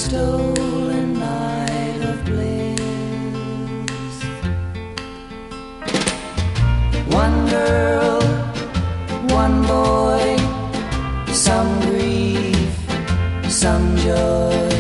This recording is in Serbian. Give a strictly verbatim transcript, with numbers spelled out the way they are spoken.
stolen night of bliss. One girl, one boy, some grief, some joy.